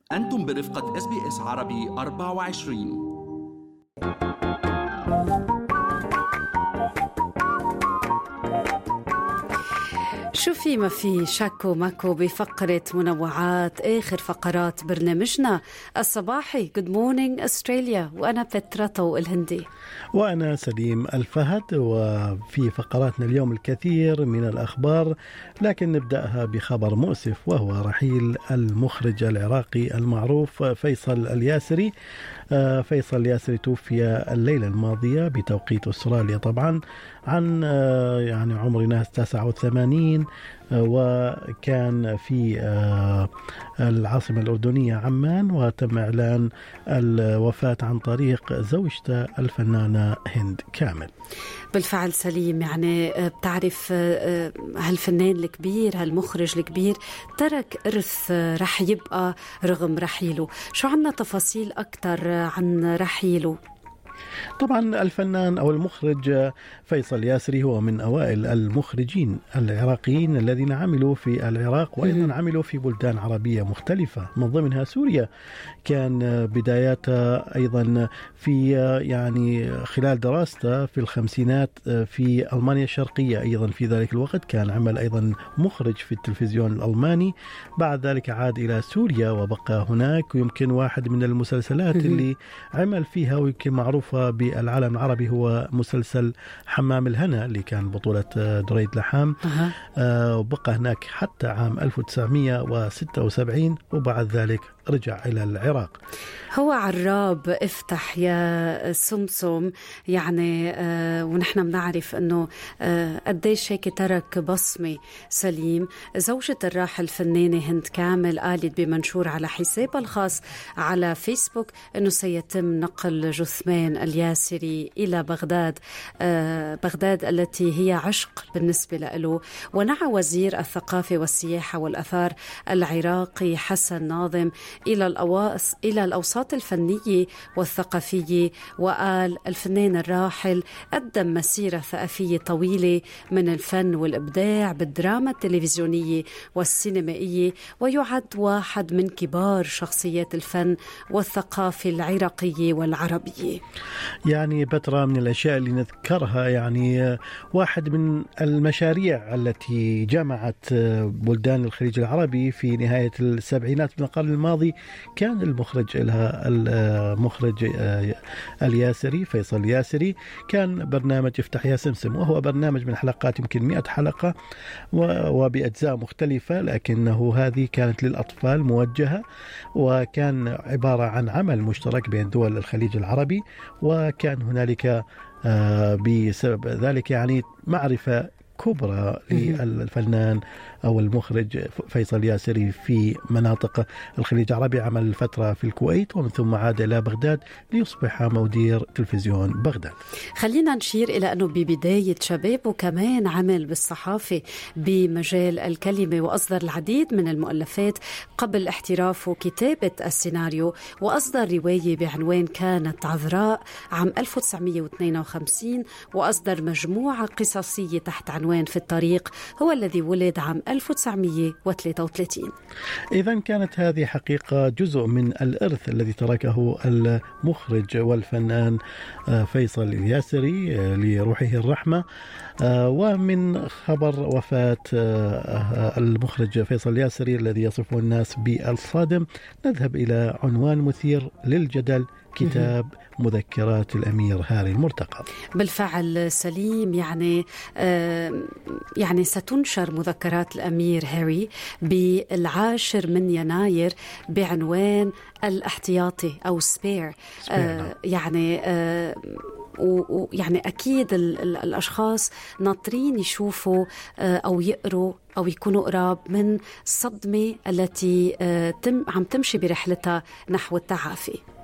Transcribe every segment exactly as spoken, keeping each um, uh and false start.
أنتم برفقة إس بي إس عربي أربعة وعشرين. شو في ما في شكو ماكو بفقرة منوعات آخر فقرات برنامجنا الصباحي Good Morning Australia، وأنا بتراتو الهندي وأنا سليم الفهد. وفي فقراتنا اليوم الكثير من الأخبار، لكن نبدأها بخبر مؤسف، وهو رحيل المخرج العراقي المعروف فيصل الياسري. فيصل الياسري توفي الليلة الماضية بتوقيت أستراليا طبعا عن يعني عمر ناس تسعة وثمانين، وكان في العاصمة الأردنية عمان، وتم إعلان الوفاة عن طريق زوجته الفنانة هند كامل. بالفعل سليم، يعني بتعرف هالفنان الكبير هالمخرج الكبير ترك إرث رح يبقى رغم رحيله. شو عنا تفاصيل أكتر عن رحيله؟ طبعا الفنان أو المخرج فيصل الياسري هو من أوائل المخرجين العراقيين الذين عملوا في العراق، وأيضا عملوا في بلدان عربية مختلفة من ضمنها سوريا. كان بداياته أيضا في يعني خلال دراسته في الخمسينات في ألمانيا الشرقية، أيضا في ذلك الوقت كان عمل أيضا مخرج في التلفزيون الألماني. بعد ذلك عاد إلى سوريا وبقى هناك، ويمكن واحد من المسلسلات اللي عمل فيها ويمكن معروفة بالعالم العربي هو مسلسل حمام الهنا اللي كان بطولة دريد لحام. أه. وبقى هناك حتى عام ألف وتسعمئة وستة وسبعين، وبعد ذلك رجع إلى العراق. هو عراب افتح يا سمسم، يعني آه ونحن بنعرف أنه آه قديش هيك ترك بصمة. سليم، زوجة الراحل الفنانة هند كامل قالت بمنشور على حسابها الخاص على فيسبوك أنه سيتم نقل جثمان الياسري إلى بغداد، آه بغداد التي هي عشق بالنسبة له. ونعى وزير الثقافة والسياحة والأثار العراقي حسن ناظم إلى الأواص إلى الأوساط الفنية والثقافية، وقال الفنان الراحل قدم مسيرة ثقافية طويلة من الفن والإبداع بالدراما التلفزيونية والسينمائية، ويعد واحد من كبار شخصيات الفن والثقافة العراقية والعربية. يعني بترى من الأشياء اللي نذكرها، يعني واحد من المشاريع التي جمعت بلدان الخليج العربي في نهاية السبعينات من القرن الماضي كان المخرج لها المخرج الياسري فيصل الياسري. كان برنامج افتح يا سمسم، وهو برنامج من حلقات يمكن مئة حلقة وبأجزاء مختلفة، لكنه هذه كانت للأطفال موجهة، وكان عبارة عن عمل مشترك بين دول الخليج العربي. وكان هنالك بسبب ذلك يعني معرفة كبرى للفنان أو المخرج فيصل الياسري في مناطق الخليج العربي. عمل فترة في الكويت ومن ثم عاد إلى بغداد ليصبح مدير تلفزيون بغداد. خلينا نشير إلى أنه ببداية شبابه كمان عمل بالصحافة بمجال الكلمة، وأصدر العديد من المؤلفات قبل احترافه كتابة السيناريو، وأصدر رواية بعنوان كانت عذراء عام ألف وتسعمئة واثنين وخمسين، وأصدر مجموعة قصصية تحت عنوان في الطريق، هو الذي ولد عام ألف وتسعمئة وثلاثة وثلاثين. إذن كانت هذه حقيقة جزء من الإرث الذي تركه المخرج والفنان فيصل الياسري لروحه الرحمة. ومن خبر وفاة المخرج فيصل الياسري الذي يصفه الناس بالصادم، نذهب إلى عنوان مثير للجدل، كتاب مذكرات الأمير هاري المرتقب. بالفعل سليم، يعني آه يعني ستنشر مذكرات الأمير هاري بالعاشر من يناير بعنوان الاحتياطي أو سبير. آه يعني آه ويعني أكيد ال ال الأشخاص ناطرين يشوفوا أو يقروا أو يكونوا قراب من الصدمة التي تم عم تمشي برحلتها نحو التعافي.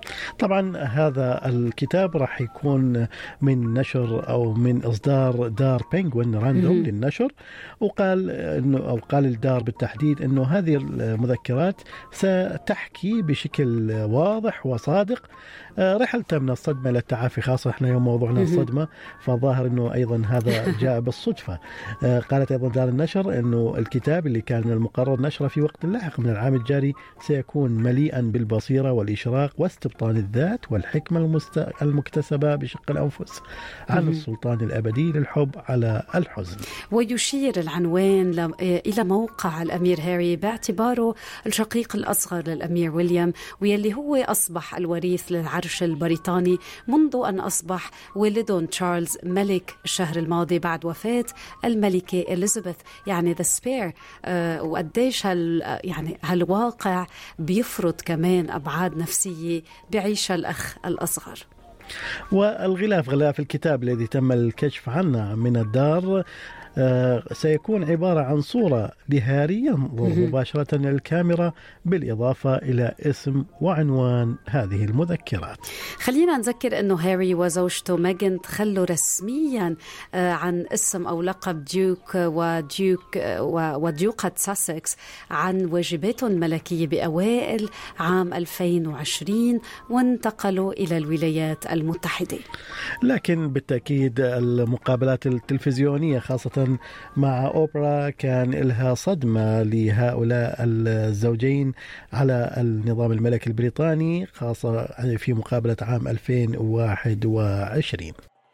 طبعا هذا الكتاب راح يكون من نشر أو من إصدار دار بينغوين راندوم للنشر، وقال إنه أو قال الدار بالتحديد إنه هذه المذكرات ستحكي بشكل واضح وصادق رحلة من الصدمة إلى التعافي، خاصة إحنا يوم موضوعنا الصدمة، فظاهر إنه أيضا هذا جاء بالصدفة. قالت أيضا دار النشر إنه الكتاب اللي كان من المقرر نشره في وقت لاحق من العام الجاري سيكون مليئا بالبصيرة والإشراق واستبطان الذات والحكمة المست... المكتسبة بشق الأنفس عن السلطان الأبدي للحب على الحزن. ويشير العنوان ل... إلى موقع الأمير هاري باعتباره الشقيق الأصغر للأمير ويليام، ويلي هو أصبح الوريث للعرش البريطاني منذ أن أصبح ولده تشارلز ملك الشهر الماضي بعد وفاة الملكة إليزابيث. يعني ذا سبير آه وقديش هال يعني هالواقع بيفرض كمان أبعاد نفسية بعيشها الأخ الأصغر. والغلاف غلاف الكتاب الذي تم الكشف عنه من الدار آه سيكون عبارة عن صورة لهاري ينظر مباشرة للكاميرا بالإضافة إلى اسم وعنوان هذه المذكرات. خلينا نذكر أنه هاري وزوجته ميغان تخلوا رسميا آه عن اسم أو لقب ديوك وديوك آه وديوقة ساسكس عن واجباتهم الملكية بأوائل عام ألفين وعشرين وانتقلوا إلى الولايات المتحدة. لكن بالتأكيد المقابلات التلفزيونية خاصة مع أوبرا كان لها صدمة لهؤلاء الزوجين على النظام الملكي البريطاني، خاصة في مقابلة عام ألفين وواحد وعشرين.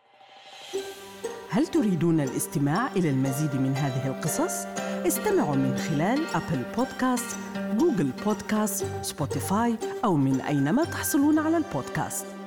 هل تريدون الاستماع إلى المزيد من هذه القصص؟ استمعوا من خلال أبل بودكاست، جوجل بودكاست، سبوتيفاي أو من أينما تحصلون على البودكاست.